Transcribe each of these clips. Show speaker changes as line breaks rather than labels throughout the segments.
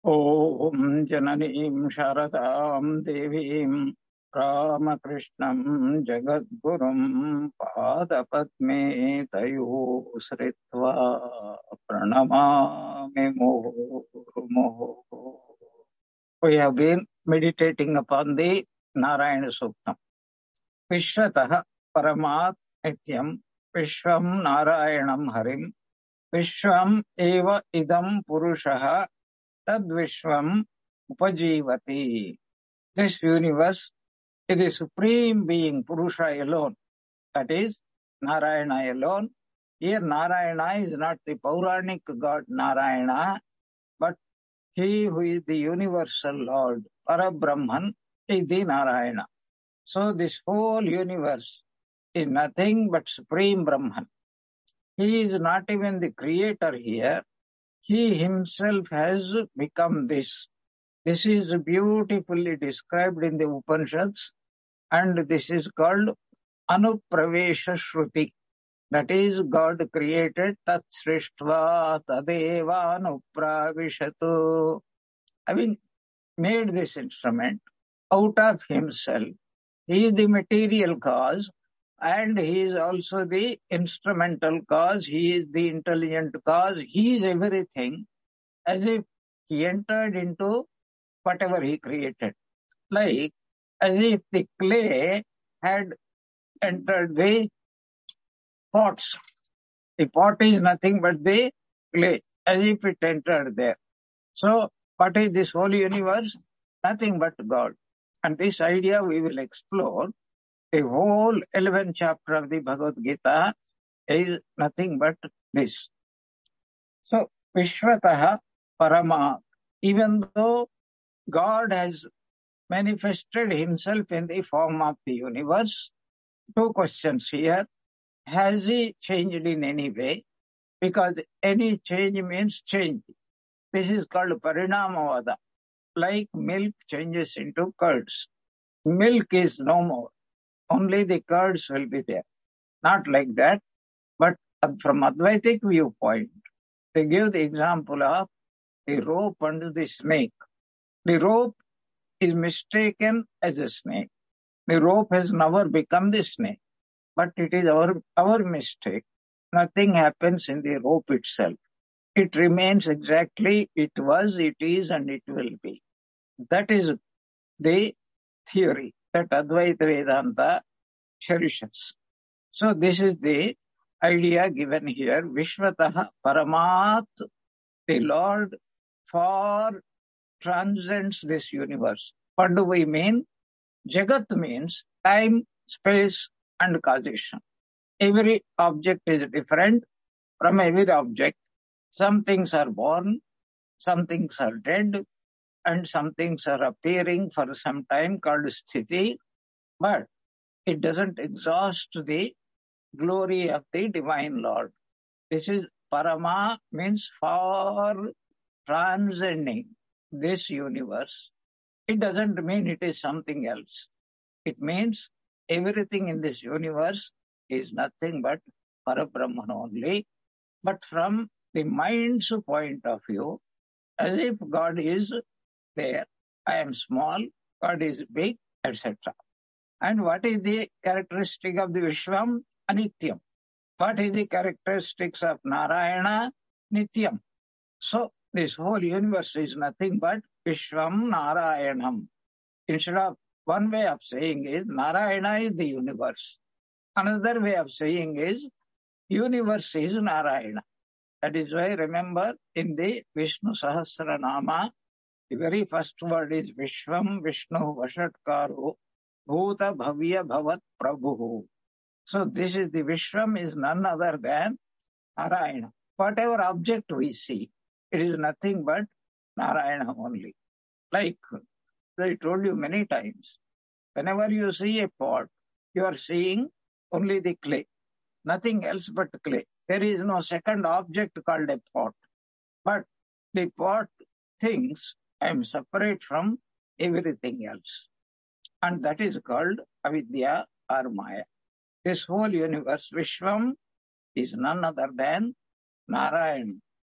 ॐ जननीं शारदां देवीं रामकृष्णं जगद्गुरुं पादपद्मे तयोः श्रित्वा प्रणमामि मुहुर्मुहुः. We have been meditating upon the Narayana Suktam. Vishwatah Paramat Nityam Vishwam Narayanam Harim Vishwam Eva Idam Purushah Tad Vishwam Upajivati. This universe is the supreme being, Purusha alone. That is, Narayana alone. Here Narayana is not the Puranic God Narayana, but he who is the universal Lord, Parabrahman, is the Narayana. So this whole universe is nothing but Supreme Brahman. He is not even the creator here. He himself has become this. This is beautifully described in the Upanishads, and this is called Anupravesha Shruti. That is, God created Tat Srishtva Tadeva Anupravishatu. Having made this instrument out of himself, he is the material cause, and he is also the instrumental cause. He is the intelligent cause. He is everything, as if he entered into whatever he created. Like as if the clay had entered the pots. The pot is nothing but the clay, as if it entered there. So, what is this whole universe? Nothing but God. And this idea we will explore. The whole 11th chapter of the Bhagavad Gita is nothing but this. So, Vishwataha Parama, even though God has manifested himself in the form of the universe, two questions here. Has he changed in any way? Because any change means change. This is called Parinamavada. Like milk changes into curds. Milk is no more. Only the curds will be there. Not like that. But from Advaitic viewpoint, they give the example of the rope and the snake. The rope is mistaken as a snake. The rope has never become the snake. But it is our mistake. Nothing happens in the rope itself. It remains exactly it was, it is, and it will be. That is the theory that Advaita Vedanta cherishes. So this is the idea given here. Vishwataha Paramat, the Lord far transcends this universe. What do we mean? Jagat means time, space, and causation. Every object is different. From every object, some things are born, some things are dead, and some things are appearing for some time called sthiti, but it doesn't exhaust the glory of the divine Lord. This is Parama, means far transcending this universe. It doesn't mean it is something else. It means everything in this universe is nothing but Parabrahman only. But from the mind's point of view, as if God is there, I am small, God is big, etc. And what is the characteristic of the Vishwam? Anityam. What is the characteristics of Narayana? Nityam. So this whole universe is nothing but Vishwam Narayanam. Instead of one way of saying is Narayana is the universe. Another way of saying is universe is Narayana. That is why, remember, in the Vishnu Sahasranama, the very first word is Vishwam Vishnu Vashatkaro Bhuta Bhavya Bhavat Prabhu. So this is the Vishwam is none other than Narayana. Whatever object we see, it is nothing but Narayana only. Like I told you many times, whenever you see a pot, you are seeing only the clay, nothing else but clay. There is no second object called a pot. But the pot thinks I am separate from everything else. And that is called avidya or maya. This whole universe, Vishwam, is none other than Narayana.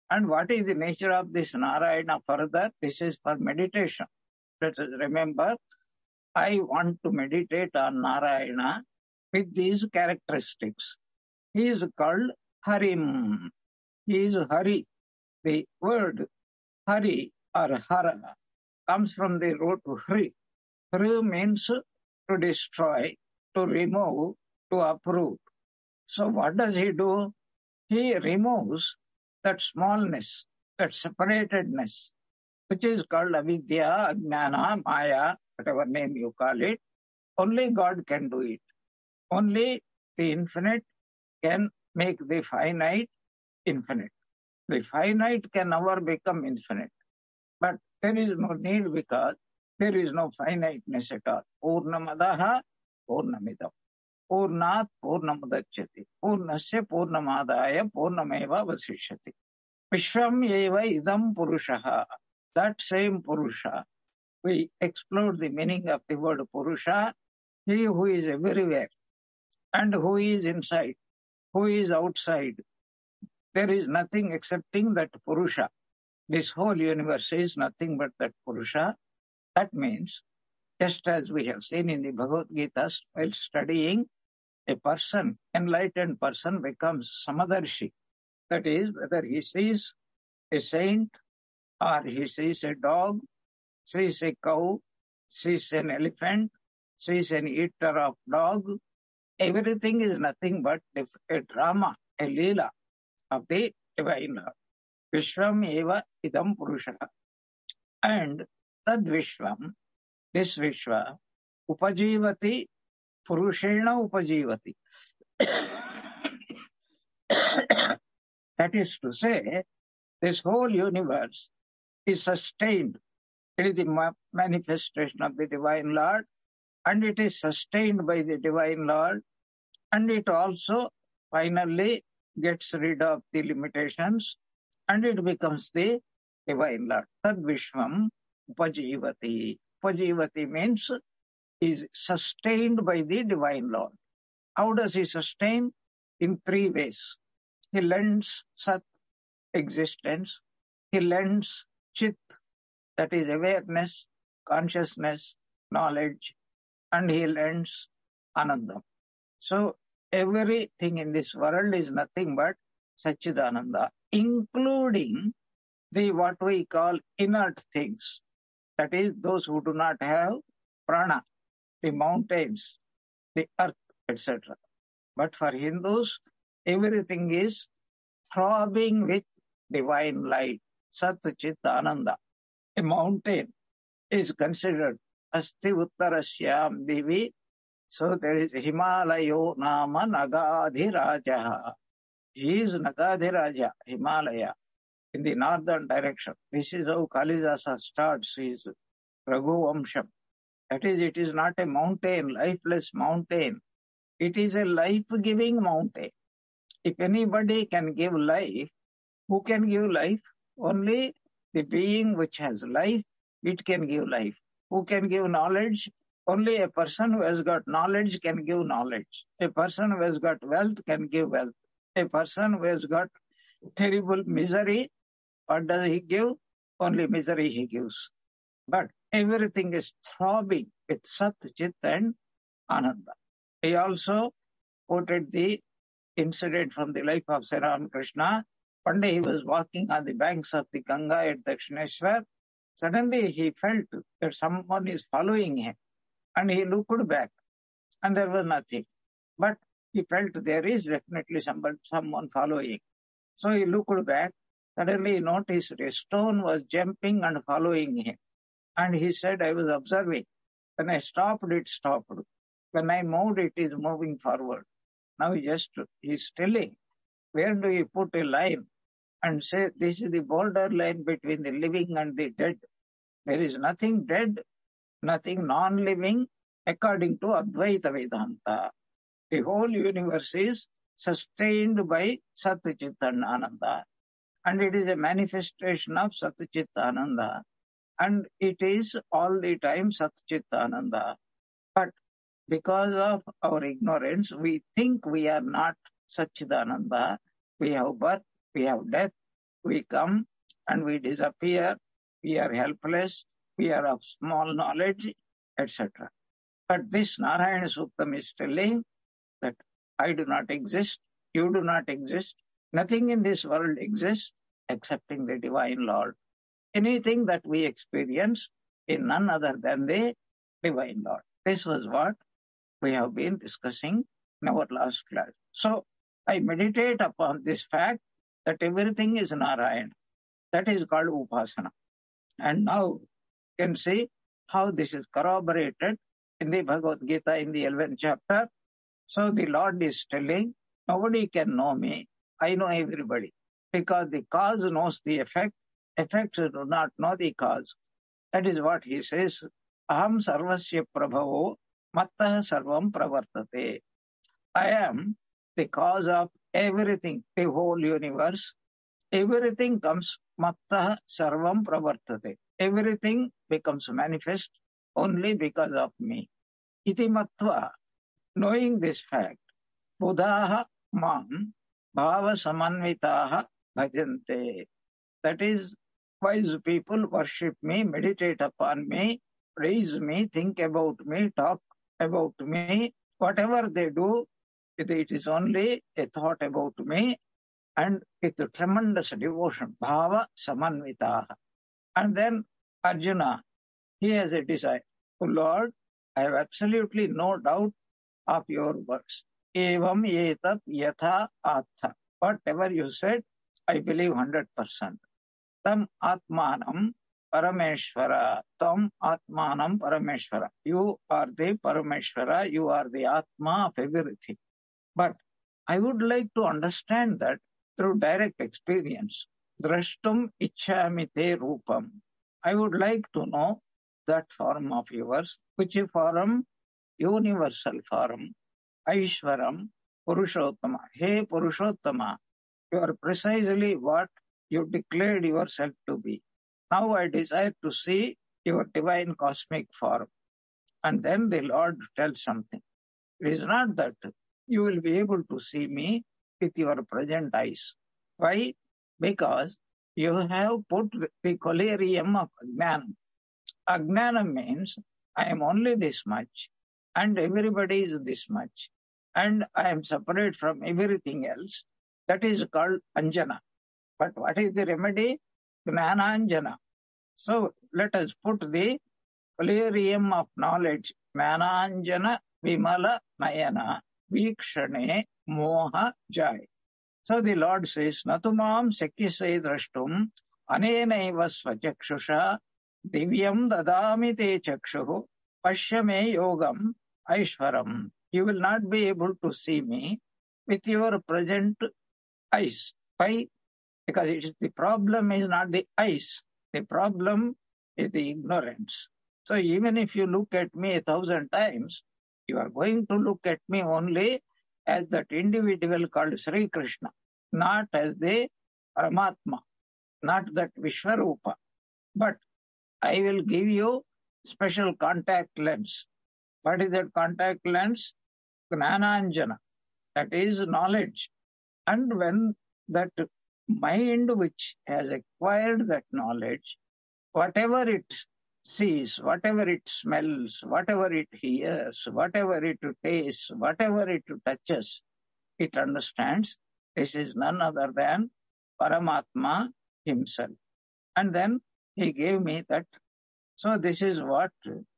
And what is the nature of this Narayana further? This is for meditation. Let us remember, I want to meditate on Narayana with these characteristics. He is called Harim. He is Hari. The word Hari or Hara comes from the root Hri. Hri means to destroy, to remove, to uproot. So what does he do? He removes that smallness, that separatedness, which is called avidya, ajnana, maya, whatever name you call it. Only God can do it. Only the infinite can make the finite infinite. The finite can never become infinite. But there is no need because there is no finiteness at all. Purnamadaha, Purnamidam. Purnat, Purnamudachyati. Purnasya, Purnamadaya, Purnameva vasishyati. Vishwam eva idam purushaha. That same Purusha. We explored the meaning of the word Purusha. He who is everywhere and who is inside, who is outside. There is nothing excepting that Purusha. This whole universe is nothing but that Purusha. That means, just as we have seen in the Bhagavad Gita, while studying, a person, enlightened person, becomes Samadarshi. That is, whether he sees a saint or he sees a dog, sees a cow, sees an elephant, sees an eater of dog, everything is nothing but a drama, a leela of the divine Lord. Vishwam eva idam purusha. And tad Vishwam, this Vishwa, upajivati, purushena upajivati. That is to say, this whole universe is sustained. It is the manifestation of the divine Lord, and it is sustained by the divine Lord, and it also finally gets rid of the limitations, and it becomes the divine Lord. Tad Vishwam upajivati. Upajivati means is sustained by the divine Lord. How does he sustain? In three ways. He lends Sat, existence. He lends Chit, that is awareness, consciousness, knowledge, and he lends Anandam. So everything in this world is nothing but Satchidananda, including the what we call inert things. That is, those who do not have prana, the mountains, the earth, etc. But for Hindus, everything is throbbing with divine light, Sat Chit Ananda. A mountain is considered Asti Uttarasyam Devi. So there is Himalayo Nama Nagadhiraja. He is Nagadhiraja, Himalaya, in the northern direction. This is how Kalidasa starts his Raghuvamsham. That is, it is not a mountain, lifeless mountain. It is a life-giving mountain. If anybody can give life, who can give life? Only the being which has life, it can give life. Who can give knowledge? Only a person who has got knowledge can give knowledge. A person who has got wealth can give wealth. A person who has got terrible misery, what does he give? Only misery he gives. But everything is throbbing with Sat, Chit and Ananda. He also quoted the incident from the life of Sri Ramakrishna. One day he was walking on the banks of the Ganga at Dakshineshwar. Suddenly he felt that someone is following him, and he looked back, and there was nothing. But he felt there is definitely someone following. So he looked back. Suddenly he noticed a stone was jumping and following him. And he said, I was observing. When I stopped, it stopped. When I moved, it is moving forward. Now he's telling, where do you put a line and say this is the border line between the living and the dead? There is nothing dead, nothing non-living, according to Advaita Vedanta. The whole universe is sustained by Sat Chit and Ananda, and it is a manifestation of Sat Chit Ananda, and it is all the time Sat Chit Ananda. But because of our ignorance, we think we are not Satchidananda. We have birth, we have death, We come and we disappear, we are helpless, we are of small knowledge, etc. But this Narayana Suktam is telling that I do not exist, you do not exist, nothing in this world exists excepting the Divine Lord. Anything that we experience is none other than the Divine Lord. This was what we have been discussing in our last class. So I meditate upon this fact that everything is Narayana. That is called Upasana. And now you can see how this is corroborated in the Bhagavad Gita in the 11th chapter. So the Lord is telling, nobody can know me, I know everybody. Because the cause knows the effect, effects do not know the cause. That is what he says, Aham sarvasya prabhavo mattah sarvam pravartate. I am the cause of everything, the whole universe. Everything comes mattah sarvam pravartate. Everything becomes manifest only because of me. Iti matva, knowing this fact, buddhaha mam bhava samanvitaha bhajante. That is, wise people worship me, meditate upon me, praise me, think about me, talk about me. Whatever they do, it is only a thought about me and with tremendous devotion. Bhava samanvitaha. And then Arjuna, he has a desire. Oh Lord, I have absolutely no doubt of your words. Evam yetat yatha atha. Whatever you said, I believe 100%. Tam atmanam parameshvara. Tam atmanam parameshvara. You are the parameshvara. You are the atma of everything. But I would like to understand that through direct experience. Drashtum ichchami te rupam. I would like to know that form of yours, which form? Universal form. Aishwaram Purushottama. Hey Purushottama, you are precisely what you declared yourself to be. Now I desire to see your divine cosmic form. And then the Lord tells something. It is not that you will be able to see me with your present eyes. Why? Because you have put the collyrium of Ajnanam. Ajnanam means I am only this much and everybody is this much and I am separate from everything else. That is called Anjana. But what is the remedy? Gnananjana. So let us put the collyrium of knowledge, Gnananjana Vimala Nayana Vikshane Moha Jai. So the Lord says, Natumam Sekyase Drashtum Anenaiva Svachakshusha Divyam Dadami Te Chakshuhu Pashyame Yogam Aishwaram. You will not be able to see me with your present eyes. Why? Because it is the problem is not the eyes. The problem is the ignorance. So even if you look at me 1,000 times, you are going to look at me only as that individual called Sri Krishna, not as the Paramatma, not that Vishwarupa. But I will give you special contact lens. What is that contact lens? Gnananjana. That is knowledge. And when that mind which has acquired that knowledge, whatever it sees, whatever it smells, whatever it hears, whatever it tastes, whatever it touches, it understands this is none other than Paramatma himself. And then he gave me that. So this is what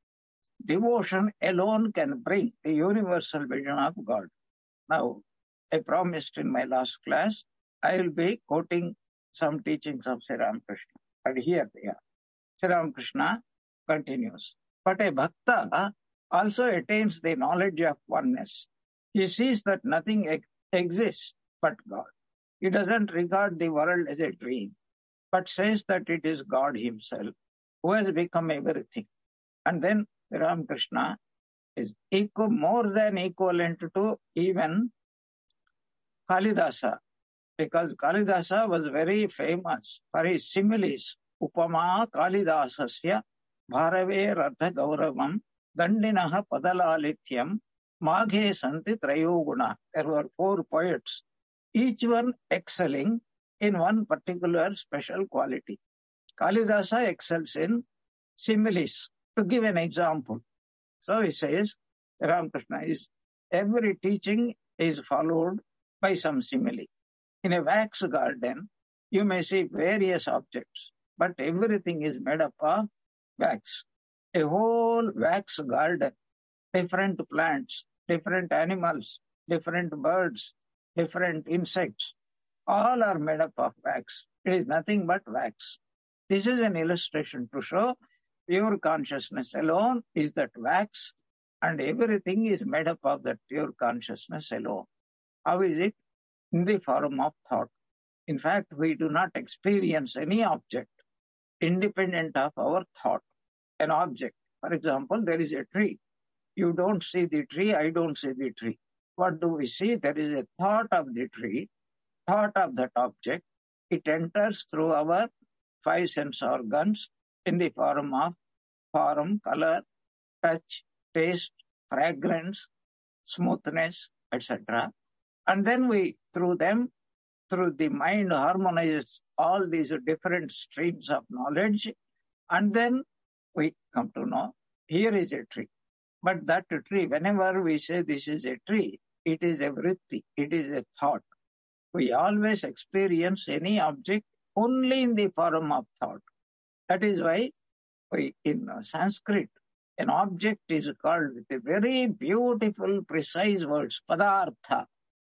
devotion alone can bring, the universal vision of God. Now, I promised in my last class, I will be quoting some teachings of Sri Ramakrishna. And here they are. Sri Ramakrishna continues. But a bhakta also attains the knowledge of oneness. He sees that nothing exists but God. He doesn't regard the world as a dream, but says that it is God himself who has become everything. And then Ramakrishna is more than equivalent to even Kalidasa, because Kalidasa was very famous for his similes. Upama Kalidasasya Bharave Radha Gauravam Dandinaha Padalalithyam Maghe Santi Trayoguna. There were 4 poets, each one excelling in one particular special quality. Kalidasa excels in similes. To give an example, so he says, Ramakrishna is, every teaching is followed by some simile. In a wax garden, you may see various objects, but everything is made up of wax. A whole wax garden, different plants, different animals, different birds, different insects, all are made up of wax. It is nothing but wax. This is an illustration to show pure consciousness alone is that wax, and everything is made up of that pure consciousness alone. How is it? In the form of thought. In fact, we do not experience any object independent of our thought. An object, for example, there is a tree. You don't see the tree, I don't see the tree. What do we see? There is a thought of the tree, thought of that object. It enters through our five sense organs in the form of form, color, touch, taste, fragrance, smoothness, etc. And then we, through them, through the mind, harmonizes all these different streams of knowledge, and then we come to know here is a tree. But that tree, whenever we say this is a tree, it is a vritti, it is a thought. We always experience any object only in the form of thought. That is why in Sanskrit, an object is called with a very beautiful, precise words, padartha.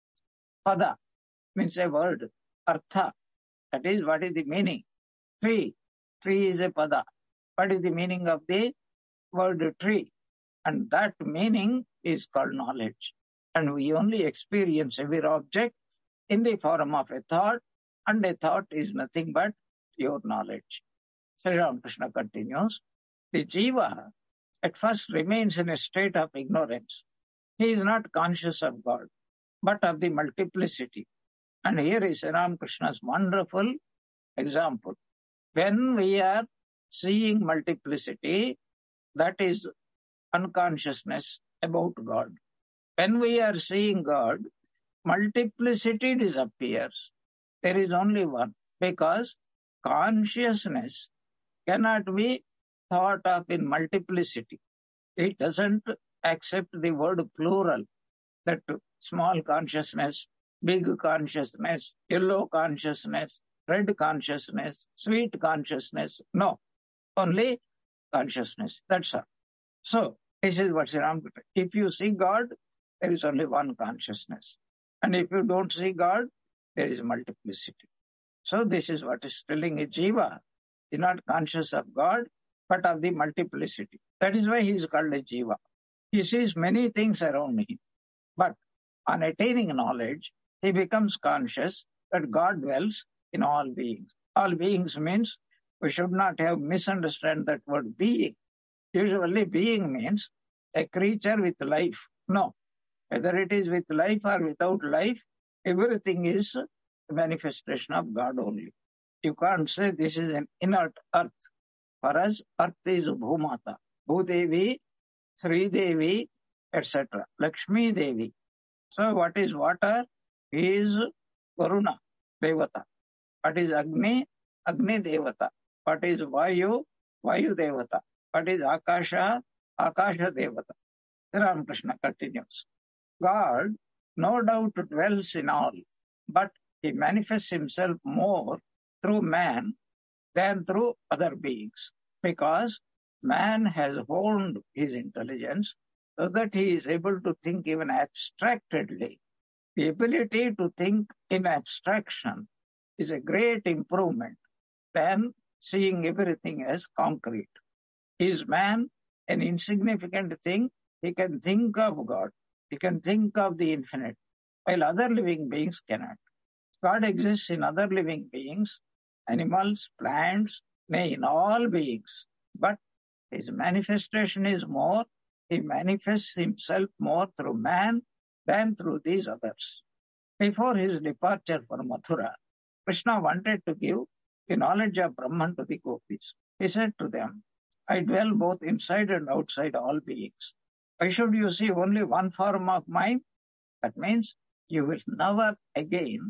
Pada means a word, artha. That is, what is the meaning? Tree. Tree is a pada. What is the meaning of the word tree? And that meaning is called knowledge. And we only experience every object in the form of a thought, and a thought is nothing but pure knowledge. Sri Ramakrishna continues, the jiva at first remains in a state of ignorance. He is not conscious of God, but of the multiplicity. And here is Sri Ramakrishna's wonderful example. When we are seeing multiplicity, that is unconsciousness about God. When we are seeing God, multiplicity disappears. There is only one, because consciousness cannot be thought of in multiplicity. It doesn't accept the word plural, that small consciousness, big consciousness, yellow consciousness, red consciousness, sweet consciousness. No, only consciousness. That's all. So, this is what Sri Ramakrishna. If you see God, there is only one consciousness. And if you don't see God, there is multiplicity. So, this is what is telling a jiva. He is not conscious of God, but of the multiplicity. That is why he is called a jiva. He sees many things around him. But on attaining knowledge, he becomes conscious that God dwells in all beings. All beings means we should not have misunderstood that word being. Usually being means a creature with life. No. Whether it is with life or without life, everything is a manifestation of God only. You can't say this is an inert earth. For us, earth is Bhumata, Bhudevi, Sri Devi, etc. Lakshmi Devi. So what is water? Is Varuna, Devata. What is Agni? Agni Devata. What is Vayu? Vayu Devata. What is Akasha? Akasha Devata. Ramakrishna continues. God, no doubt, dwells in all, but he manifests himself more through man than through other beings, because man has honed his intelligence so that he is able to think even abstractedly. The ability to think in abstraction is a great improvement than seeing everything as concrete. Is man an insignificant thing? He can think of God. He can think of the infinite, while other living beings cannot. God exists in other living beings, animals, plants, nay, in all beings. But his manifestation is more. He manifests himself more through man than through these others. Before his departure for Mathura, Krishna wanted to give the knowledge of Brahman to the gopis. He said to them, I dwell both inside and outside all beings. Why should you see only one form of mine? That means you will never again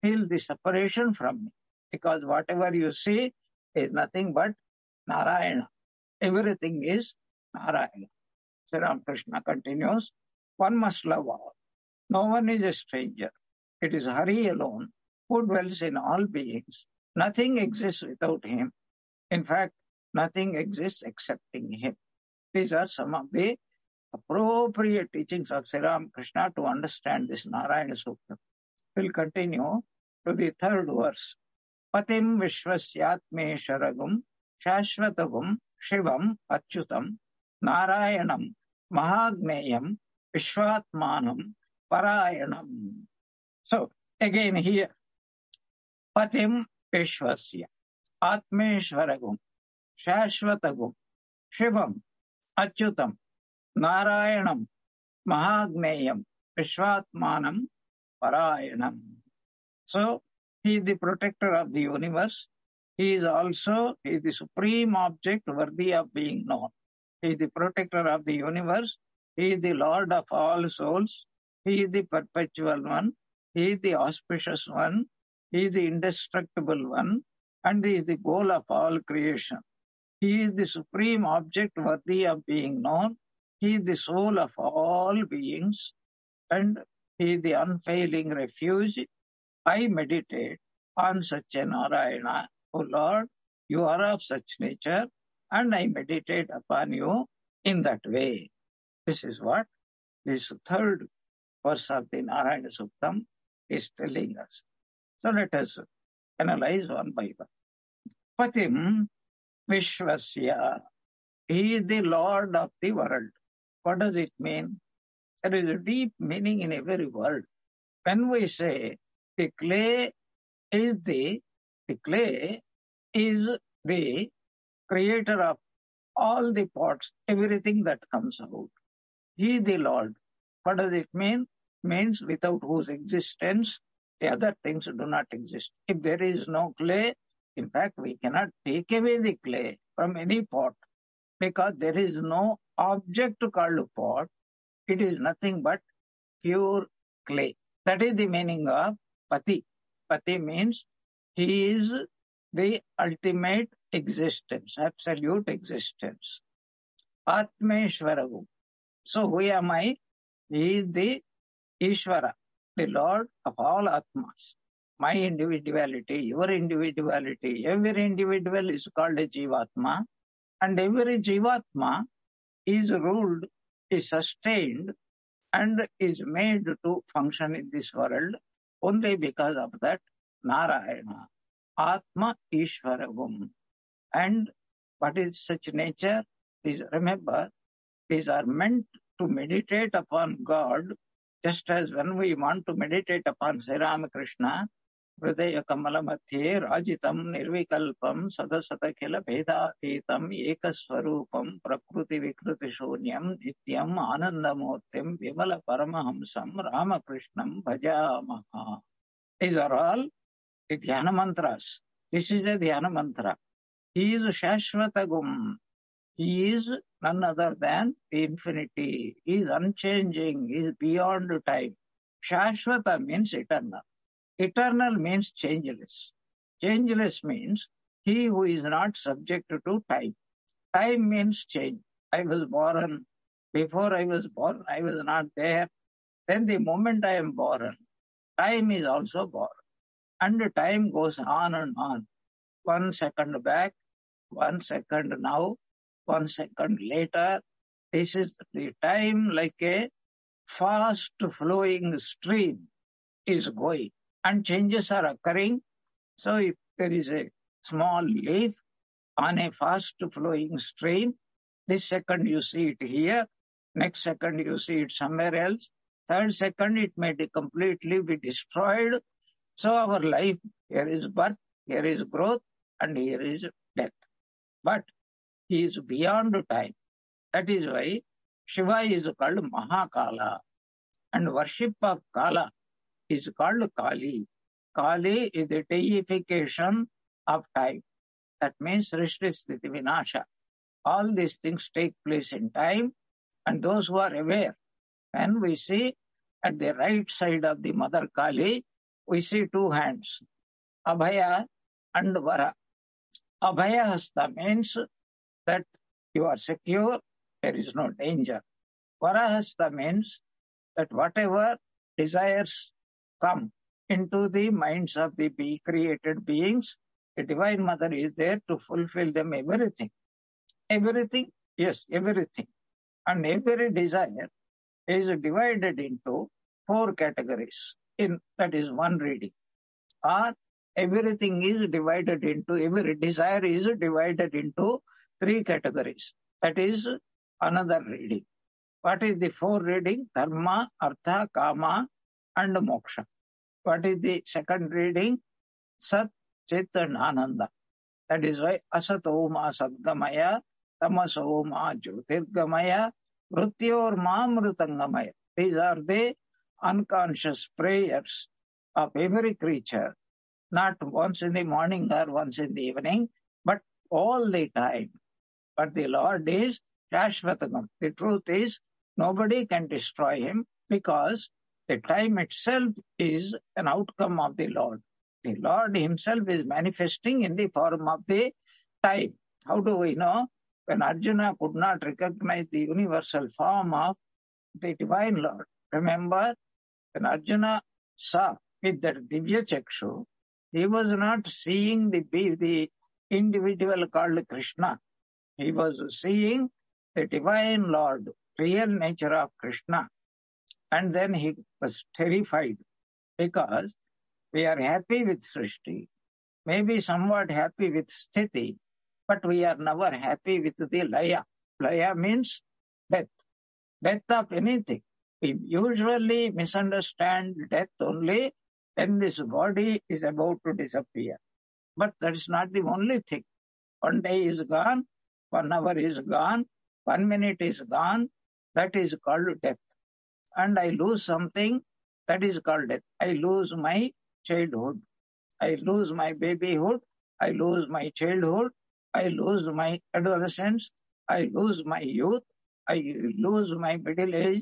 feel the separation from me, because whatever you see is nothing but Narayana. Everything is Narayana. Sri Ramakrishna continues, one must love all. No one is a stranger. It is Hari alone who dwells in all beings. Nothing exists without him. In fact, nothing exists excepting him. These are some of the appropriate teachings of Sri Ramakrishna to understand this Narayana Sukta. We'll continue to the third verse. Patim Vishwasyatme Sharagum Shashvatagum Shivam Achyutam Narayanam Mahagneyam Vishwatmanam Parayanam. So, again here, Patim Vishwasya Atmeshwaragum Shashvatagum Shivam Achyutam Narayanam Mahagneyam Vishwatmanam Parayanam. So, he is the protector of the universe. He is the supreme object worthy of being known. He is the protector of the universe. He is the Lord of all souls. He is the perpetual one. He is the auspicious one. He is the indestructible one. And he is the goal of all creation. He is the supreme object worthy of being known. He is the soul of all beings. And he is the unfailing refuge. I meditate on such a Narayana. O Lord, you are of such nature, and I meditate upon you in that way. This is what this third verse of the Narayana Suktam is telling us. So let us analyze one by one. Patim Vishwasya. He is the Lord of the world. What does it mean? There is a deep meaning in every word. When we say the clay is the creator of all the pots, everything that comes out. He is the Lord. What does it mean? Means without whose existence the other things do not exist. If there is no clay, in fact, we cannot take away the clay from any pot, because there is no object called pot. It is nothing but pure clay. That is the meaning of Pati. Pati means he is the ultimate existence, absolute existence. Atmeshwaravu. So who am I? He is the Ishvara, the Lord of all Atmas. My individuality, your individuality, every individual is called a Jivatma, and every Jivatma is ruled, is sustained, and is made to function in this world only because of that Narayana, Atma Ishvaragum. And what is such nature? Remember, these are meant to meditate upon God, just as when we want to meditate upon Sri Ramakrishna, Hridaya Kamala Madhye Rajitam Nirvikalpam Sadasatakhila Bhedatītam Ekasvarupam Prakriti Vikruti Shunyam Nityam Anandamurtim Vimala Paramahamsam Ramakrishnam Bhajamaha. These are all the Dhyana mantras. This is a Dhyana mantra. He is Shashvatagum. He is none other than the infinity. He is unchanging. He is beyond time. Shashvata means eternal. Eternal means changeless. Changeless means he who is not subject to time. Time means change. I was born. Before I was born, I was not there. Then the moment I am born, time is also born. And time goes on and on. 1 second back, 1 second now, 1 second later. This is the time, like a fast flowing stream is going, and changes are occurring. So if there is a small leaf on a fast flowing stream, this second you see it here, next second you see it somewhere else, third second it may completely be destroyed. So our life, here is birth, here is growth, and here is death. But he is beyond time. That is why Shiva is called Mahakala, and worship of Kala is called Kali. Kali is the deification of time. That means Srishti Sthiti Vinasha. All these things take place in time, and those who are aware, when we see at the right side of the Mother Kali, we see two hands, Abhaya and Vara. Abhaya Hasta means that you are secure, there is no danger. Vara Hasta means that whatever desires come into the minds of the created beings, the Divine Mother is there to fulfill them everything. Everything, yes, everything. And every desire is divided into 4 categories. That is one reading. Or everything is divided into, every desire is divided into 3 categories. That is another reading. What is the 4 reading? Dharma, Artha, Kama, and Moksha. What is the second reading? Sat, Chit, and Ananda. That is why Asato Ma Sadgamaya, Tamaso Ma Jyotirgamaya, Mrityor Ma Mritangamaya. These are the unconscious prayers of every creature, not once in the morning or once in the evening, but all the time. But the Lord is Shashvatagam. The truth is, nobody can destroy him because the time itself is an outcome of the Lord. The Lord himself is manifesting in the form of the time. How do we know? When Arjuna could not recognize the universal form of the Divine Lord. Remember, when Arjuna saw with that Divya Chakshu, he was not seeing the individual called Krishna. He was seeing the Divine Lord, real nature of Krishna. And then he was terrified because we are happy with Srishti, maybe somewhat happy with Sthiti, but we are never happy with the Laya. Laya means death, death of anything. We usually misunderstand death only when this body is about to disappear. But that is not the only thing. 1 day is gone, 1 hour is gone, 1 minute is gone, that is called death. And I lose something, that is called death. I lose my childhood, I lose my babyhood, I lose my childhood, I lose my adolescence, I lose my youth, I lose my middle age,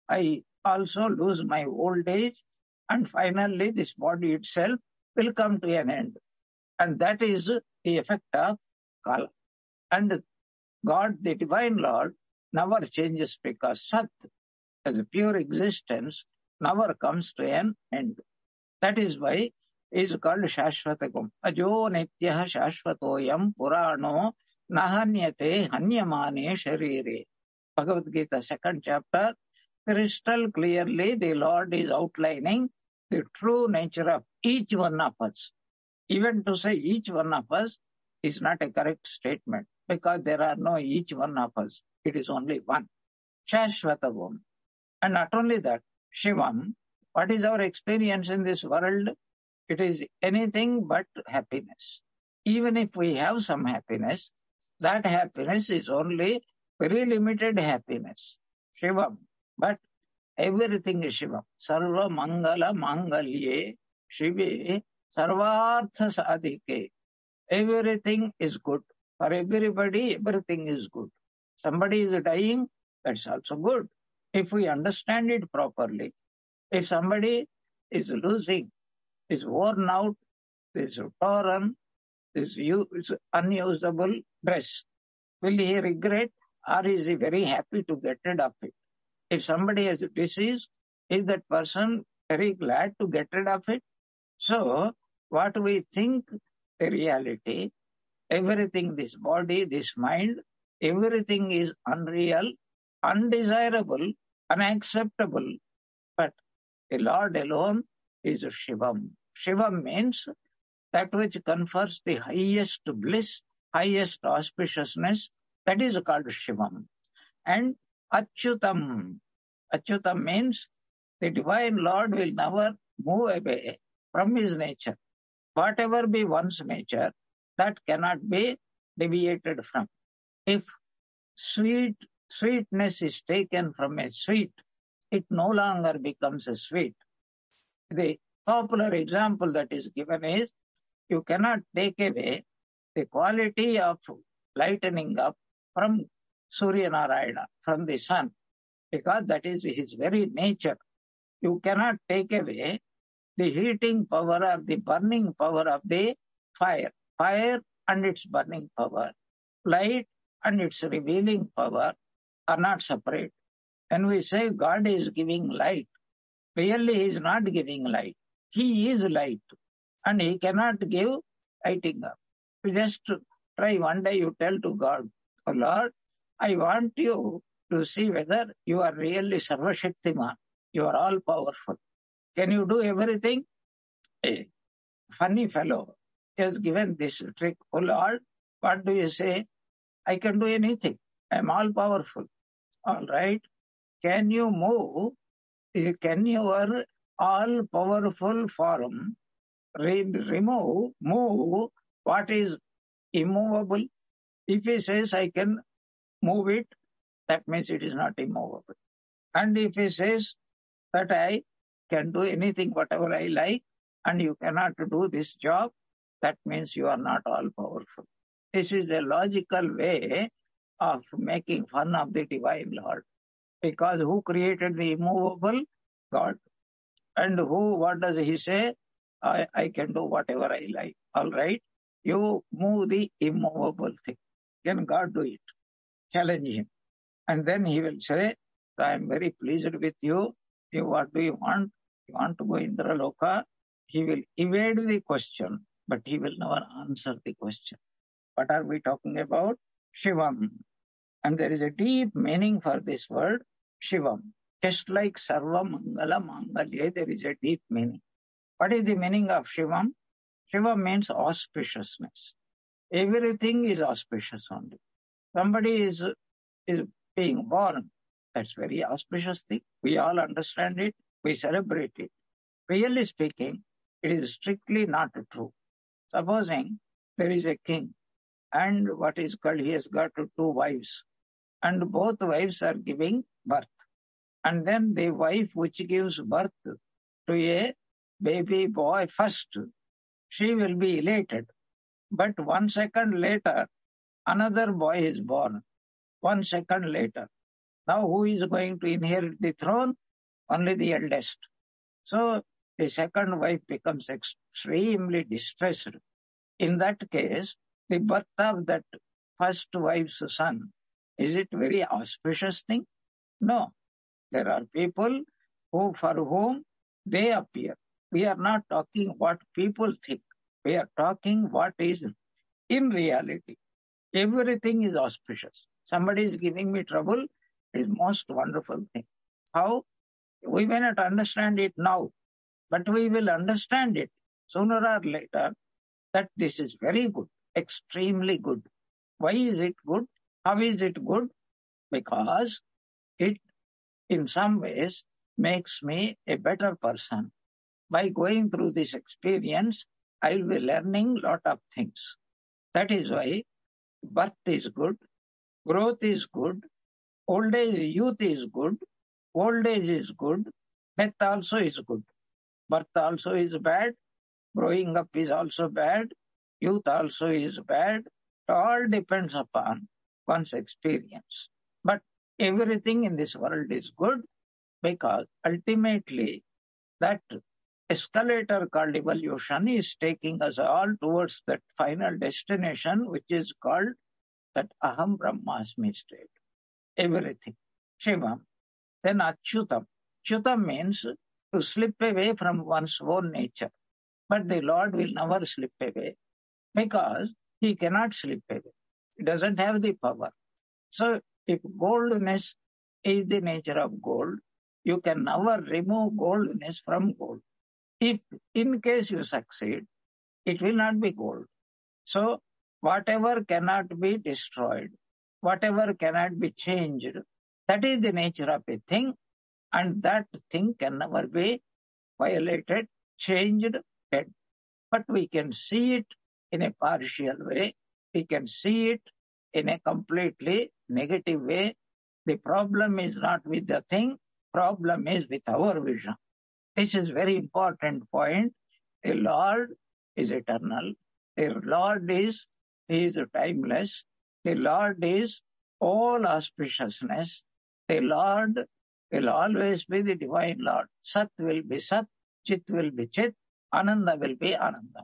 I also lose my old age, and finally this body itself will come to an end. And that is the effect of Kala. And God, the Divine Lord, never changes because Sat, as a pure existence, never comes to an end. That is why it is called Shashvatagam. Ajo Nityah Shashvatoyam Purano Nahanyate Hanyamane Sharire. Bhagavad Gita, 2nd chapter, crystal clearly the Lord is outlining the true nature of each one of us. Even to say each one of us is not a correct statement because there are no each one of us. It is only one. Shashvatagam. And not only that, Shivam, what is our experience in this world? It is anything but happiness. Even if we have some happiness, that happiness is only very limited happiness. Shivam. But everything is Shivam. Sarva Mangala Mangalye Shive Sarvartha Sadhike. Everything is good. For everybody, everything is good. Somebody is dying, that's also good, if we understand it properly. If somebody is losing, is worn out, is torn, is unusable dress, will he regret or is he very happy to get rid of it? If somebody has a disease, is that person very glad to get rid of it? So, what we think the reality, everything, this body, this mind, everything is unreal, undesirable, unacceptable. But the Lord alone is Shivam. Shivam means that which confers the highest bliss, highest auspiciousness, that is called Shivam. And Achyutam. Achyutam means the Divine Lord will never move away from his nature. Whatever be one's nature, that cannot be deviated from. If sweetness is taken from a sweet, it no longer becomes a sweet. The popular example that is given is, you cannot take away the quality of lightening up from Surya Narayana, from the sun, because that is his very nature. You cannot take away the heating power or the burning power of the fire. Fire and its burning power, light and its revealing power are not separate. When we say God is giving light, really He is not giving light. He is light and He cannot give lighting up. You just try one day, you tell to God, oh Lord, I want you to see whether you are really Sarvashaktiman. You are all powerful. Can you do everything? A funny fellow has given this trick. Oh Lord, what do you say? I can do anything. I am all powerful. All right. Can you move? Can your all powerful form move what is immovable? If he says I can move it, that means it is not immovable. And if he says that I can do anything, whatever I like, and you cannot do this job, that means you are not all powerful. This is a logical way of making fun of the divine Lord. Because who created the immovable? God. And what does he say? I can do whatever I like. All right. You move the immovable thing. Can God do it? Challenge him. And then he will say, I am very pleased with you. What do you want? You want to go Indraloka? He will evade the question, but he will never answer the question. What are we talking about? Shivam. And there is a deep meaning for this word, Shivam. Just like Sarva Mangala Mangalya, there is a deep meaning. What is the meaning of Shivam? Shivam means auspiciousness. Everything is auspicious only. Somebody is being born. That's very auspicious thing. We all understand it. We celebrate it. Really speaking, it is strictly not true. Supposing there is a king and what is called, he has got two wives and both wives are giving birth. And then the wife which gives birth to a baby boy first, she will be elated. But 1 second later, another boy is born. 1 second later. Now who is going to inherit the throne? Only the eldest. So the second wife becomes extremely distressed. In that case, the birth of that first wife's son, is it very auspicious thing? No. There are people for whom they appear. We are not talking what people think. We are talking what is in reality. Everything is auspicious. Somebody is giving me trouble. It is most wonderful thing. How? We may not understand it now, but we will understand it sooner or later that this is very good, extremely good. Why is it good? How is it good? Because it in some ways makes me a better person. By going through this experience, I will be learning lot of things. That is why birth is good, growth is good, old age, youth is good, old age is good, death also is good. Birth also is bad, growing up is also bad, youth also is bad. It all depends upon one's experience. But everything in this world is good because ultimately that escalator called evolution is taking us all towards that final destination, which is called that Aham Brahmasmi state. Everything. Shivam. Then Achyutam. Achyutam means to slip away from one's own nature. But the Lord will never slip away because he cannot slip away. He doesn't have the power. So if goldness is the nature of gold, you can never remove goldness from gold. If in case you succeed, it will not be gold. So whatever cannot be destroyed, whatever cannot be changed, that is the nature of a thing, and that thing can never be violated, changed, dead. But we can see it in a partial way. We can see it in a completely negative way. The problem is not with the thing, problem is with our vision. This is very important point. The Lord is eternal. The Lord is timeless. The Lord is all auspiciousness. The Lord will always be the divine Lord. Sat will be Sat. Chit will be Chit, Ananda will be Ananda.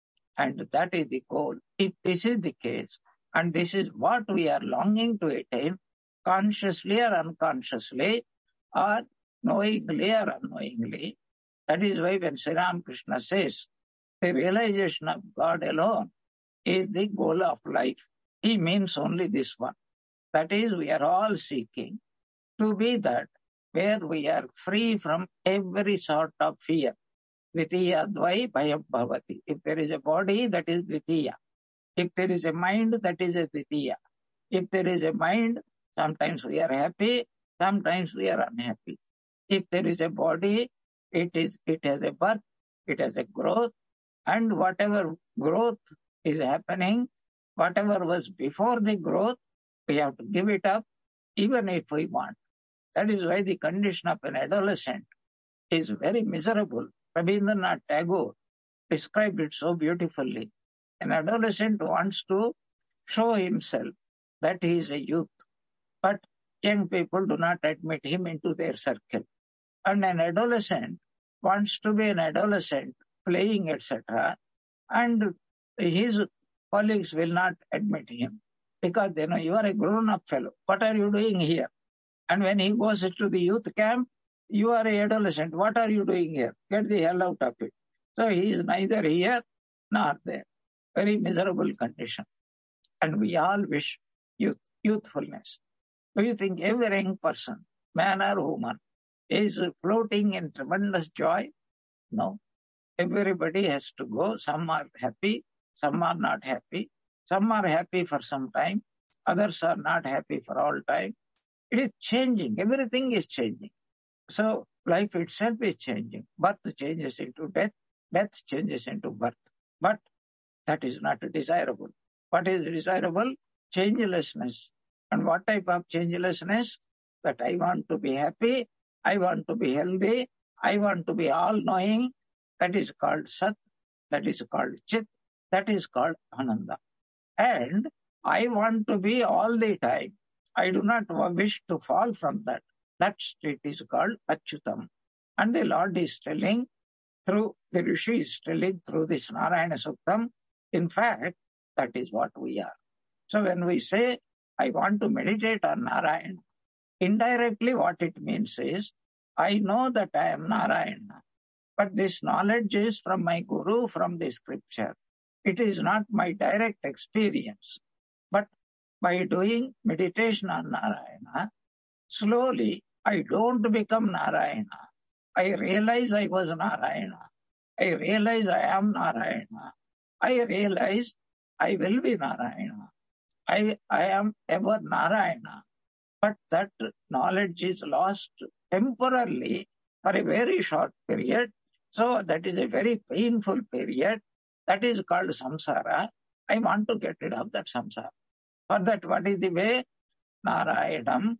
And that is the goal. If this is the case, and this is what we are longing to attain, consciously or unconsciously, or knowingly or unknowingly, that is why when Sri Ramakrishna says the realization of God alone is the goal of life, he means only this one. That is, we are all seeking to be that where we are free from every sort of fear. Dvitiya dvai bhayam bhavati. If there is a body, that is Dvitiya. If there is a mind, that is a Dvitiya. If there is a mind, sometimes we are happy, sometimes we are unhappy. If there is a body, it has a birth, it has a growth, and whatever growth is happening, whatever was before the growth, we have to give it up, even if we want. That is why the condition of an adolescent is very miserable. Rabindranath Tagore described it so beautifully. An adolescent wants to show himself that he is a youth, but young people do not admit him into their circle. And an adolescent wants to be an adolescent, playing, etc., and his colleagues will not admit him because they know you are a grown-up fellow. What are you doing here? And when he goes to the youth camp, you are an adolescent. What are you doing here? Get the hell out of it. So he is neither here nor there. Very miserable condition. And we all wish youthfulness. Do you think every young person, man or woman, is floating in tremendous joy? No. Everybody has to go. Some are happy, some are not happy. Some are happy for some time, others are not happy for all time. It is changing. Everything is changing. So life itself is changing. Birth changes into death, death changes into birth. But that is not desirable. What is desirable? Changelessness. And what type of changelessness? That I want to be happy, I want to be healthy, I want to be all-knowing. That is called Sat, that is called Chit, that is called Ananda. And I want to be all the time. I do not wish to fall from that. That state is called Achyutam. And the Lord is telling through, the Rishi is telling through this Narayana Suktam, in fact, that is what we are. So when we say, I want to meditate on Narayana, indirectly what it means is, I know that I am Narayana, but this knowledge is from my Guru, from the scripture. It is not my direct experience. But by doing meditation on Narayana, slowly I don't become Narayana. I realize I was Narayana. I realize I am Narayana. I realize I will be Narayana. I am ever Narayana. But that knowledge is lost temporarily for a very short period. So that is a very painful period. That is called samsara. I want to get rid of that samsara. For that, what is the way? Narayanam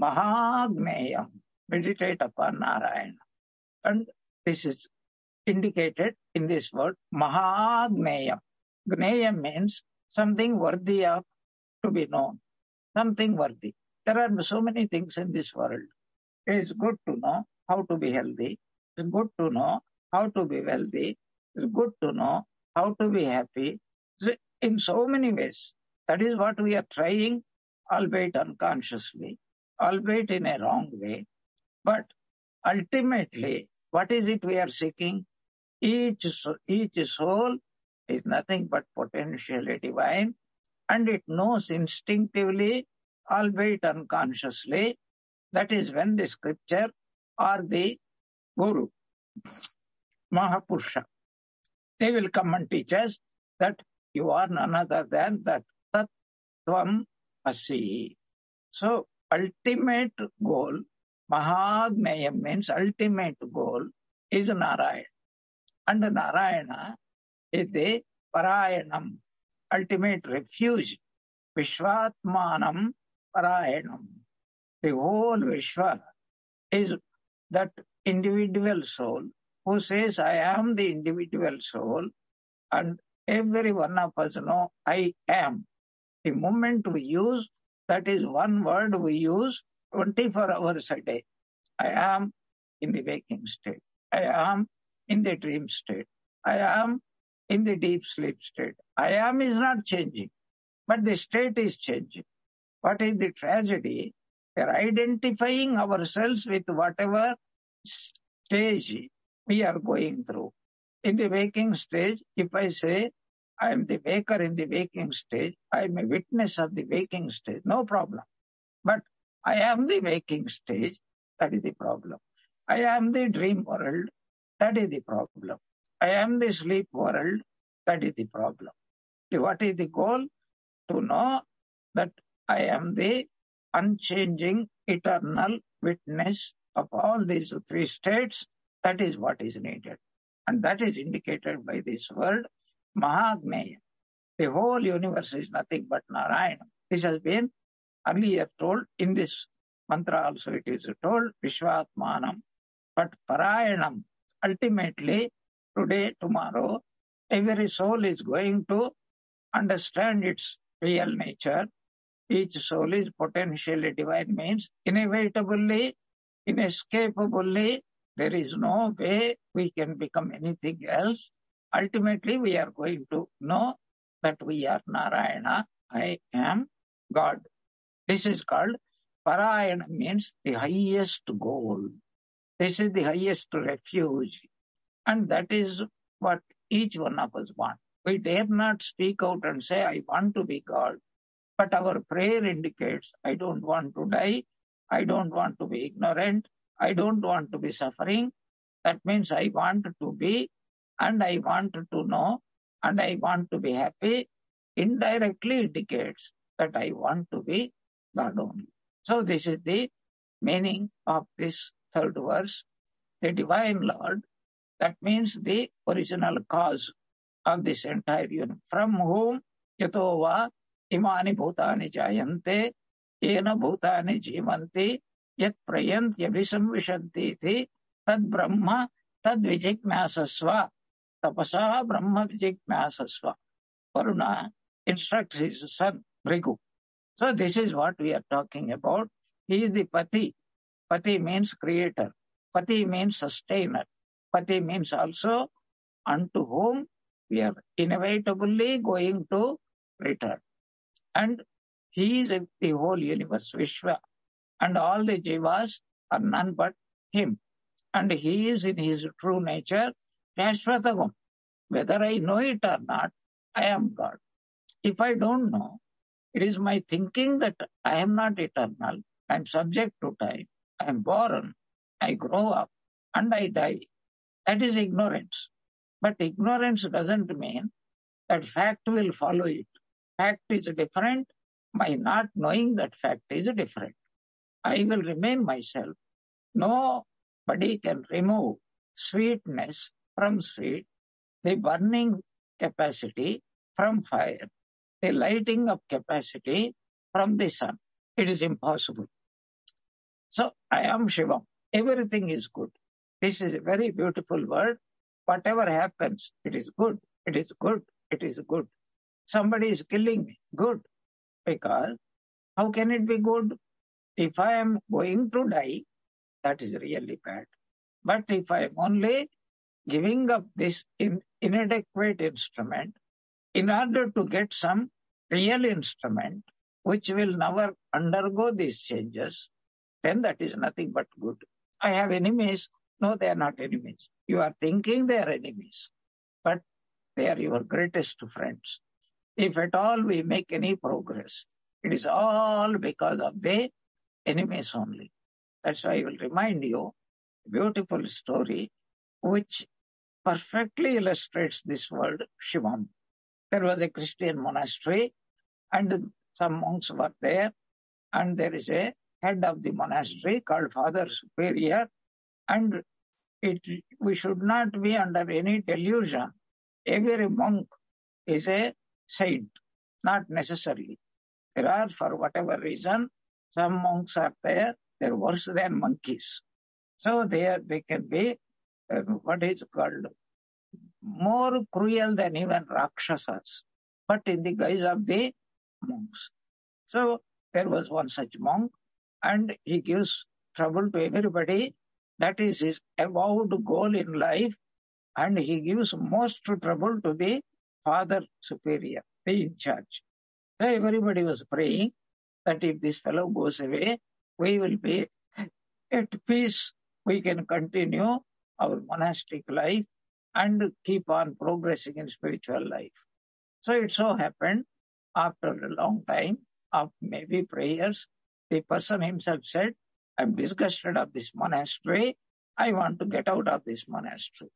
Mahagneyam. Meditate upon Narayana. And this is indicated in this word, Mahagneyam. Gneyam means something worthy of to be known. Something worthy. There are so many things in this world. It is good to know how to be healthy. It's good to know how to be wealthy. It's good to know how to be happy. In so many ways. That is what we are trying, albeit unconsciously, albeit in a wrong way. But ultimately, what is it we are seeking? Each soul is nothing but potentially divine, and it knows instinctively, albeit unconsciously. That is when the scripture or the Guru, Mahapurusha, they will come and teach us that you are none other than that Tat Tvam Asi. So, ultimate goal, Mahagnayam means ultimate goal, is Narayana. And Narayana is the Parayanam, ultimate refuge. Vishwatmanam Parayanam. The whole Vishwa is that individual soul who says, I am the individual soul, and every one of us know I am. The moment we use, that is one word we use 24 hours a day. I am in the waking state. I am in the dream state. I am in the deep sleep state. I am is not changing, but the state is changing. What is the tragedy? We are identifying ourselves with whatever stage we are going through. In the waking stage, if I say I am the waker in the waking stage, I am a witness of the waking stage, no problem. But I am the waking stage, that is the problem. I am the dream world, that is the problem. I am the sleep world, that is the problem. What is the goal? To know that I am the unchanging, eternal witness of all these three states. That is what is needed. And that is indicated by this word, Mahagneya. The whole universe is nothing but Narayana. This has been earlier told. In this mantra also it is told, Vishwatmanam. But Parayanam, ultimately, today, tomorrow, every soul is going to understand its real nature. Each soul is potentially divine, means inevitably, inescapably, there is no way we can become anything else. Ultimately, we are going to know that we are Narayana, I am God. This is called Parayana, means the highest goal. This is the highest refuge. And that is what each one of us want. We dare not speak out and say, I want to be God. But our prayer indicates, I don't want to die. I don't want to be ignorant. I don't want to be suffering. That means I want to be, and I want to know, and I want to be happy. Indirectly indicates that I want to be God only. So this is the meaning of this third verse. The divine Lord, that means the original cause of this entire universe, from whom yatova imani bhutani jayante, yena bhutani jivanti, yat prayantya visamvishanti iti, tad brahma tad vijiknasasva, tapasa brahma vijiknasasva. Varuna instructs his son Bhrigu. So this is what we are talking about. He is the Pati. Pati means creator. Pati means sustainer. Pati means also unto whom we are inevitably going to return. And he is the whole universe, Vishwa. And all the jivas are none but him. And he is in his true nature, Shashvatagam. Whether I know it or not, I am God. If I don't know, it is my thinking that I am not eternal. I am subject to time. I am born. I grow up and I die. That is ignorance. But ignorance doesn't mean that fact will follow it. Fact is different. My not knowing that fact is different. I will remain myself. Nobody can remove sweetness from sweet, the burning capacity from fire, the lighting up capacity from the sun. It is impossible. So I am Shivam. Everything is good. This is a very beautiful word. Whatever happens, it is good. It is good. It is good. Somebody is killing me. Good. Because how can it be good? If I am going to die, that is really bad. But if I am only giving up this inadequate instrument in order to get some real instrument which will never undergo these changes, then that is nothing but good. I have enemies. No, they are not enemies. You are thinking they are enemies, but they are your greatest friends. If at all we make any progress, it is all because of the enemies only. That's why I will remind you a beautiful story which perfectly illustrates this word Shivam. There was a Christian monastery and some monks were there, and there is a head of the monastery called Father Superior, and we should not be under any delusion. Every monk is a saint, not necessarily. There are, for whatever reason, some monks are there, they're worse than monkeys. So they can be, what is called, more cruel than even Rakshasas, but in the guise of the monks. So there was one such monk, and he gives trouble to everybody. That is his avowed goal in life, and he gives most trouble to the Father Superior, the in charge. So everybody was praying that if this fellow goes away, we will be at peace. We can continue our monastic life and keep on progressing in spiritual life. So it so happened, after a long time of maybe prayers, the person himself said, I'm disgusted of this monastery. I want to get out of this monastery.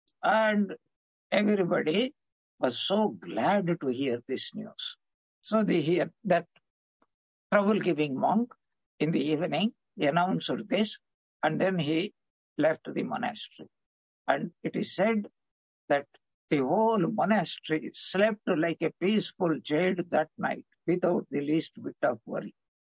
And everybody was so glad to hear this news. So they hear that trouble-giving monk in the evening announced this, and then he left the monastery. And it is said that the whole monastery slept like a peaceful jade that night without the least bit of worry.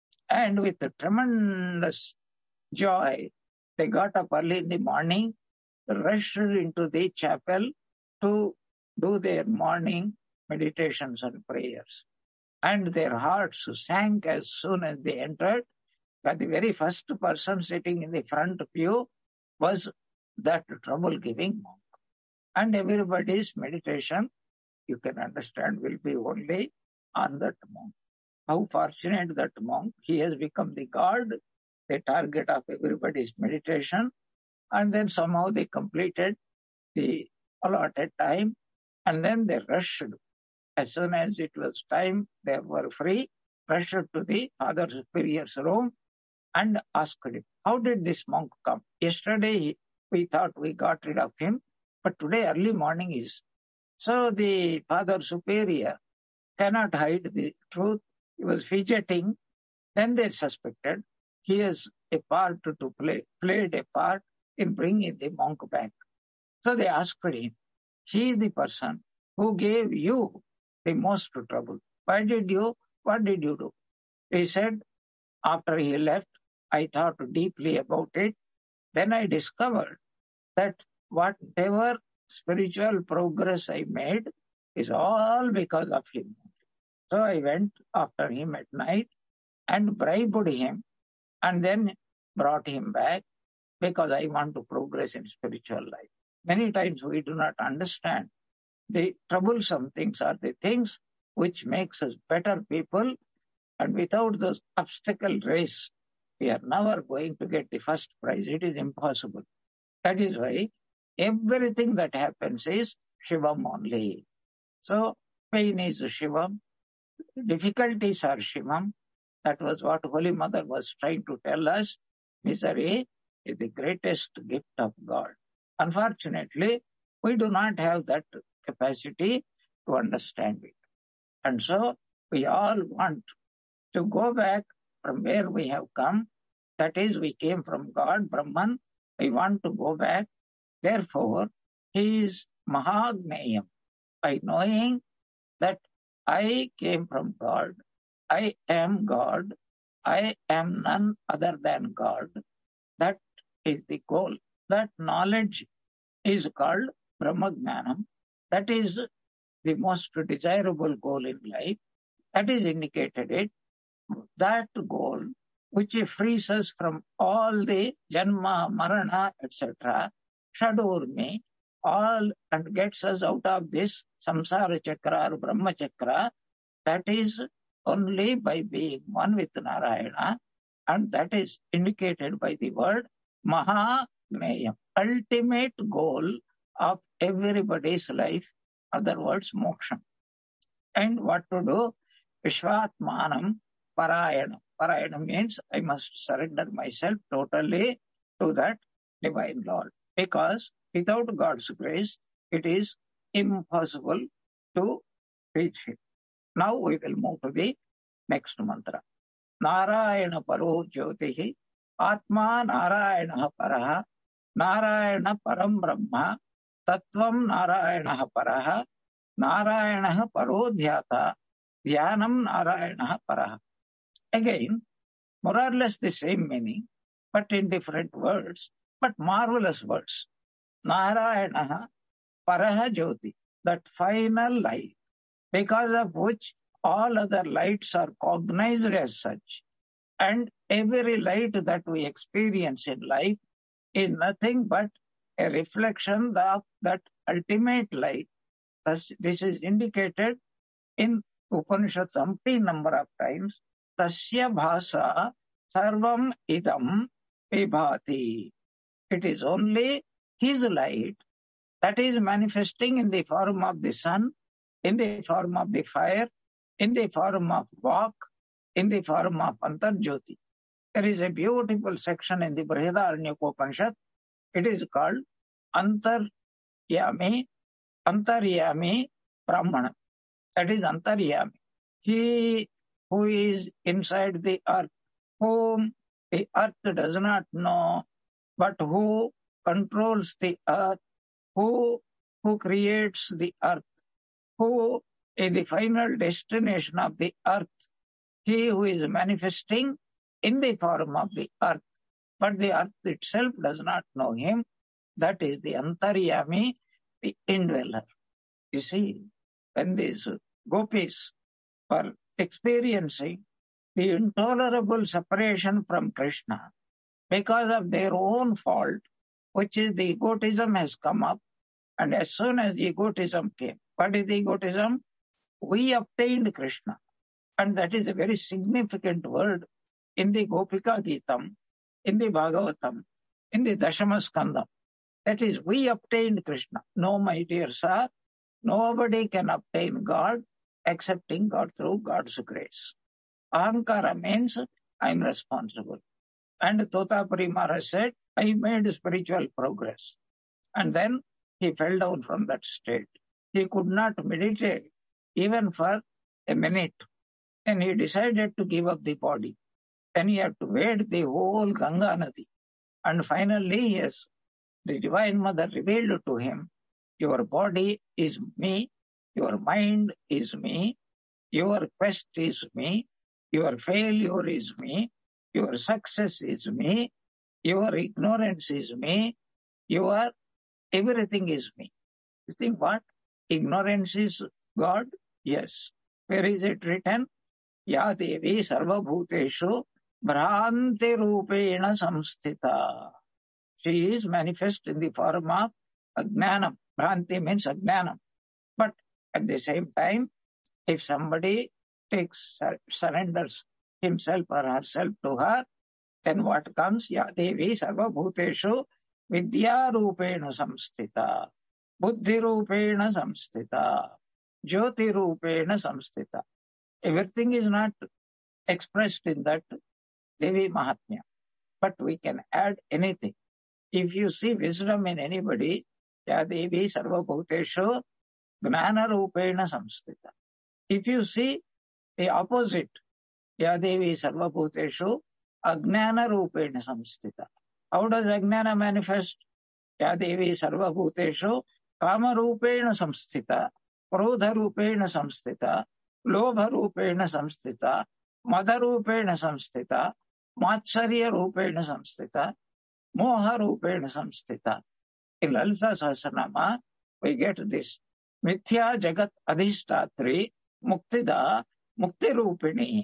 And with a tremendous joy, they got up early in the morning, rushed into the chapel to do their morning meditations and prayers. And their hearts sank as soon as they entered, but the very first person sitting in the front pew was that trouble-giving monk. And everybody's meditation, you can understand, will be only on that monk. How fortunate that monk, he has become the god, the target of everybody's meditation, and then somehow they completed the allotted time, and then they rushed. As soon as it was time, they were free, rushed to the Father Superior's room and asked him, how did this monk come? Yesterday we thought we got rid of him, but today early morning is. So the Father Superior cannot hide the truth. He was fidgeting. Then they suspected he has a part to play, played a part in bringing the monk back. So they asked him, he is the person who gave you the most trouble. What did you do? He said, after he left, I thought deeply about it. Then I discovered that whatever spiritual progress I made is all because of him. So I went after him at night and bribed him and then brought him back because I want to progress in spiritual life. Many times we do not understand the troublesome things are the things which makes us better people, and without those obstacle race, we are never going to get the first prize. It is impossible. That is why everything that happens is Shivam only. So pain is Shivam, difficulties are Shivam. That was what Holy Mother was trying to tell us. Misery is the greatest gift of God. Unfortunately, we do not have that capacity to understand it. And so we all want to go back from where we have come. That is, we came from God, Brahman. We want to go back. Therefore, he is Mahagneyam. By knowing that I came from God, I am God, I am none other than God. That is the goal. That knowledge is called Brahmagnanam. That is the most desirable goal in life. That is indicated it. That goal, which frees us from all the Janma, Marana, etc., Shadurmi, all, and gets us out of this Samsara Chakra or Brahma Chakra, that is only by being one with Narayana, and that is indicated by the word Mahagneyam, ultimate goal of everybody's life, other words, moksha. And what to do? Vishwatmanam Parayanam. Parayanam means I must surrender myself totally to that divine Lord. Because without God's grace, it is impossible to reach Him. Now we will move to the next mantra. Narayana Paro Jyotihi, Atma Narayana Paraha, Narayana Param Brahma, Tattvam Narayana Paraha, Narayana Paro Dhyata, Dhyanam Narayana Paraha. Again, more or less the same meaning, but in different words, but marvelous words. Narayana Paraha Jyoti, that final light, because of which all other lights are cognized as such. And every light that we experience in life is nothing but a reflection of that ultimate light. Thus, this is indicated in Upanishads umpteen number of times. Tasya bhasa sarvam idam vibhati. It is only his light that is manifesting in the form of the sun, in the form of the fire, in the form of Vak, in the form of Antarjyoti. There is a beautiful section in the Brihadaranyaka Upanishad. It is called Antaryami Brahmana. That is Antaryami. He who is inside the earth, whom the earth does not know, but who controls the earth, who creates the earth, who is the final destination of the earth, he who is manifesting in the form of the earth, but the earth itself does not know him. That is the Antaryami, the indweller. You see, when these gopis were experiencing the intolerable separation from Krishna because of their own fault, which is the egotism has come up, and as soon as egotism came, what is the egotism? We obtained Krishna. And that is a very significant word in the Gopika Gitam, in the Bhagavatam, in the Dashama Skandam. That is, we obtained Krishna. No, my dear sir, nobody can obtain God excepting God through God's grace. Ahankara means I'm responsible. And Totapuri Maharaj said, I made spiritual progress. And then he fell down from that state. He could not meditate even for a minute. Then he decided to give up the body. Then he had to wade the whole Ganga Nadi. And finally, yes, the Divine Mother revealed to him, your body is me, your mind is me, your quest is me, your failure is me, your success is me, your ignorance is me, your everything is me. You think what? Ignorance is God? Yes. Where is it written? Ya Devi Sarvabhuteshu Bhranti Rupena Samsthita. She is manifest in the form of Ajnanam. Bhranti means Ajnanam. But at the same time, if somebody surrenders himself or herself to her, then what comes? Ya Devi Sarvabhuteshu Vidya Rupena Samsthita. Buddhi Rupena Samsthita. Jyoti Rupena Samsthita. Everything is not expressed in that Devi Mahatmya, but we can add anything. If you see wisdom in anybody, Ya Devi Sarvabhuteshu Gnana Rupena Samsthita. If you see the opposite, Ya Devi Sarvabhuteshu Ajnana Rupena Samsthita. How does Ajnana manifest? Ya Devi Sarvabhuteshu Kama Rupena Samsthita, Krodha Rupena Samsthita, Lobha Rupena Samsthita, Mada Rupena Samsthita, Matsarya Rupena Samsthita, Moha Rupena Samsthita. In Lalita Sahasranama, we get this. Mithya Jagat Adhishtatri Muktida Mukti Rupini.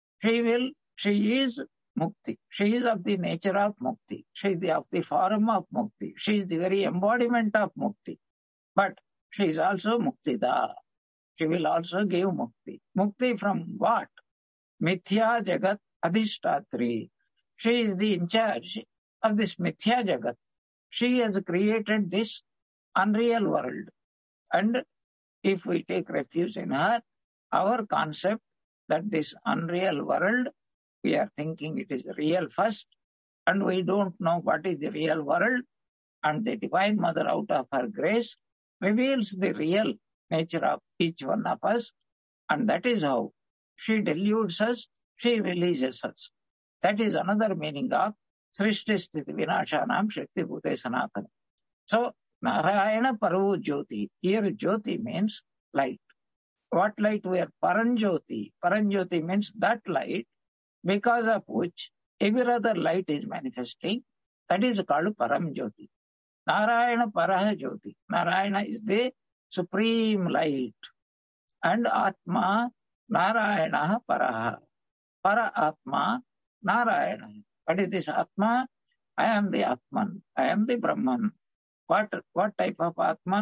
She is Mukti. She is of the nature of Mukti. She is of the form of Mukti. She is the very embodiment of Mukti. But she is also Muktida. She will also give Mukti. Mukti from what? Mithya Jagat Adhishtatri. She is the in charge of this Mithya Jagat. She has created this unreal world. And if we take refuge in her, our concept that this unreal world, we are thinking it is real first, and we don't know what is the real world, and the Divine Mother out of her grace reveals the real nature of each one of us, and that is how she deludes us, she releases us. That is another meaning of Srishti Sthiti Vinashanam Shakti Bhute Sanatana. So, Narayana Paravu Jyoti. Here Jyoti means light. What light we are? Paranjyoti. Paranjyoti means that light because of which every other light is manifesting. That is called Paramjyoti. Narayana Paraha Jyoti. Narayana is the supreme light. And Atma Narayana Paraha. Para Atma Narayana. What is this Atma? I am the Atman. I am the Brahman. What type of Atman?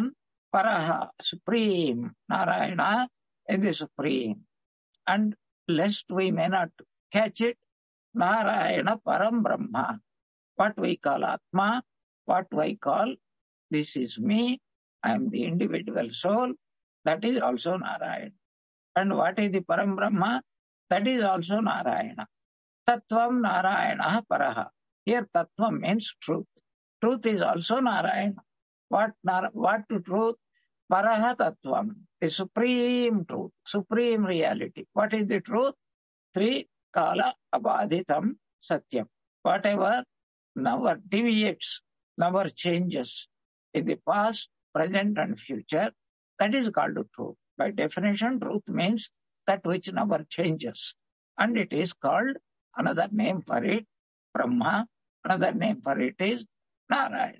Paraha, supreme. Narayana is the supreme. And lest we may not catch it, Narayana Param Brahma. What we call Atma, what we call this is me, I am the individual soul, that is also Narayana. And what is the Param Brahma? That is also Narayana. Tattvam Narayana Paraha. Here Tattvam means truth. Truth is also Narayana. What truth? Paraha Tattvam, the supreme truth, supreme reality. What is the truth? Three Kala Abadhitam Satyam. Whatever never deviates, never changes in the past, present, and future, that is called truth. By definition, truth means that which never changes. And it is called, another name for it, Brahma, another name for it is Narayana.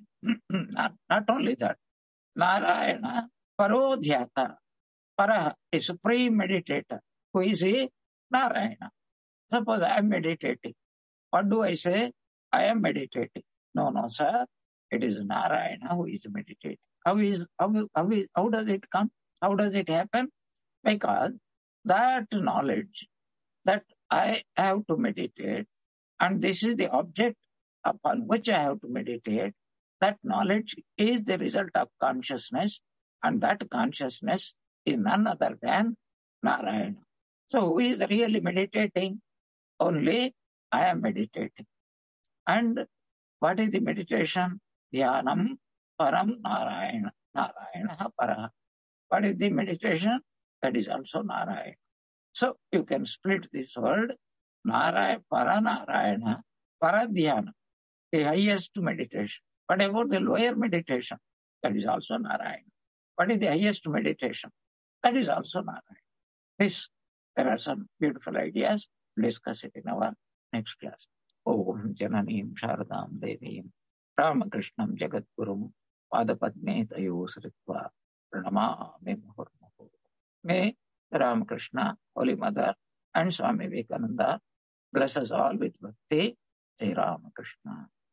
Not only that, Narayana, Parodhyata, Paraha, a supreme meditator. Who is he? Narayana. Suppose I am meditating. What do I say? I am meditating. No, sir. It is Narayana who is meditating. How does it come? How does it happen? Because that knowledge that I have to meditate, and this is the object upon which I have to meditate, that knowledge is the result of consciousness, and that consciousness is none other than Narayana. So who is really meditating? Only I am meditating. And what is the meditation? Dhyanam Param Narayana. Narayana Paraha. What is the meditation? That is also Narayana. So you can split this word, Narayana, Paranarayana, Paradhyana, the highest meditation. What about the lower meditation? That is also Narayana. What is the highest meditation? That is also Narayana. There are some beautiful ideas. Discuss it in our next class. Om Jananim Sharadam Devim Ramakrishnam Jagadgurum Padapadme Tayo Sritva Pranamami Muhurmuhu. May Ramakrishna, Holy Mother, and Swami Vivekananda bless us all with bhakti. Jai Ramakrishna.